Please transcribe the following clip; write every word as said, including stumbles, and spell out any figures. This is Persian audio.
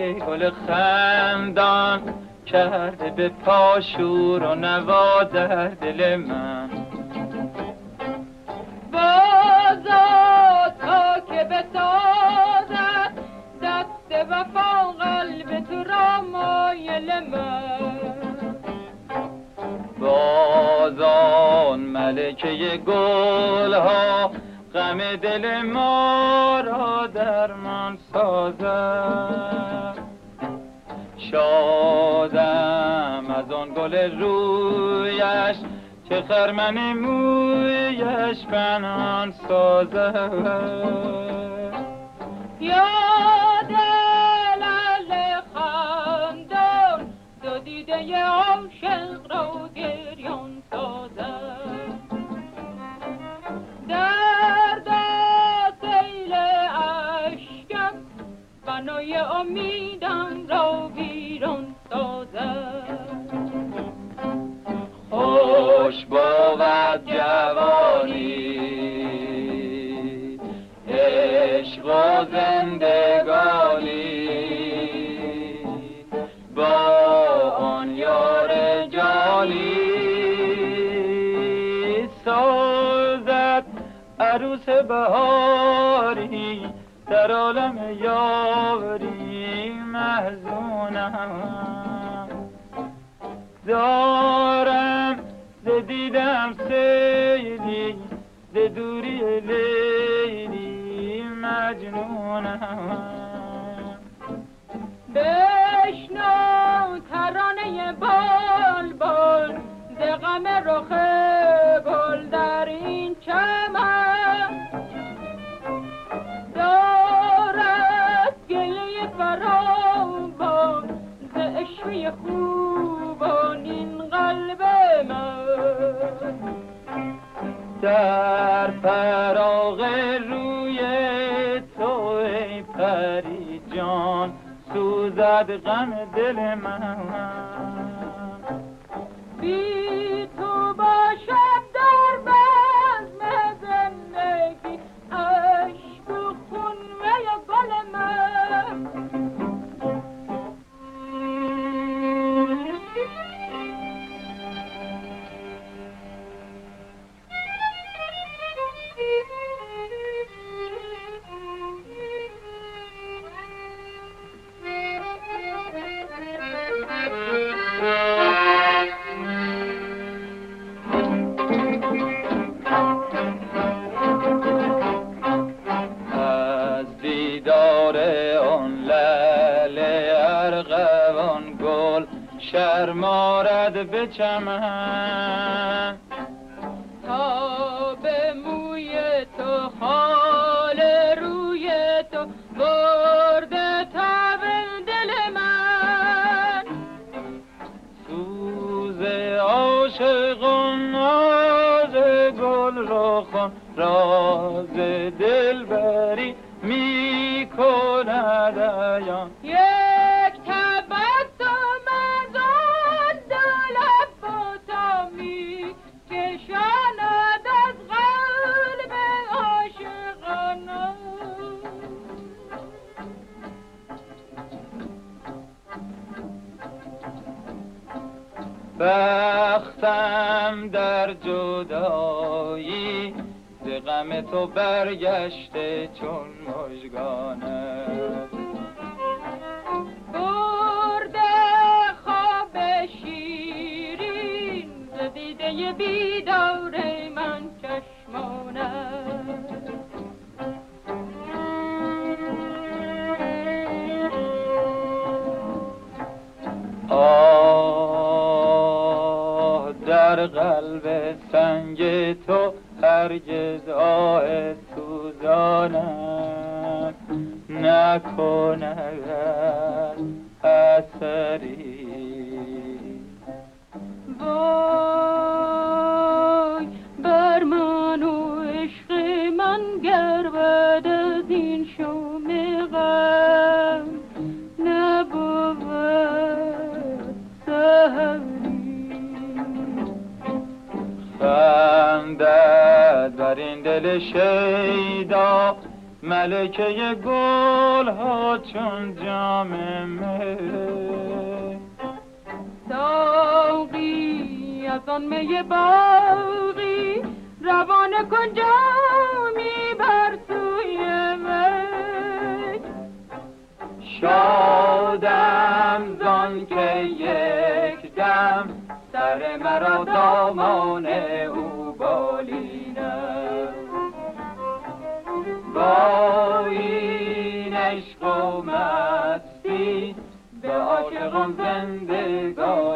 گل خندان کرده به پاشور و نوا در دل من. بازا تا که بسازد دست وفا قلب تو را مایل من. بازان ملکه گل ها غم دل ما را درمان سازد. شادم از آن گل رویش که خرمن مویش پنهان سازد. یا دل ال خندان دو دیده عاشق را گریان سازد. درد سیل اشکم بنای امیدم را ویران سازد. خوش بود جوانی عشق و زندگانی با آن یار جانی. سازد عروس بهاری در عالم یاری محزونم. دارم ز دیدم سیلی ز دوری لیلی مجنونم. بشنو ترانه بال بال ز غم رخ گل در این چمن. دارد گله فراوان ز عشوه خوبان این قلب من. در فراغ روی تو ای پری جان سوزد غم دل من. بی تو باشد در بزم زندگی عشق و خون و گل من. از دیدار آن لعل ارغوان گل شرمارد به چمن. تا به موی تو خال روی تو برده تب دل من. سوز عاشقان ناز گل رخان راز دلبری می کند عیان. یک تبسم از آن دو لب و تا می کشاند از قلب عاشقانه. بختم در جدایی ز غم تو برگشته چون مژگانه. برده خواب شیرین ز دیده بیدار من چشمانه. آه در قلب سنگ تو هرگز آه سوزانم نکند اثری. وای بر من و عشق من گر بعد از این شوم غم نبود سحری. خندد بر این دل شیدا ملکه گل ها چون جام می. ساقی از آن می باقی روانه کن جامی بر سوی می. شادم زان که یک دم سر مرا دامان او بالینه. با این عشق و مستی به عاشقان زندگانی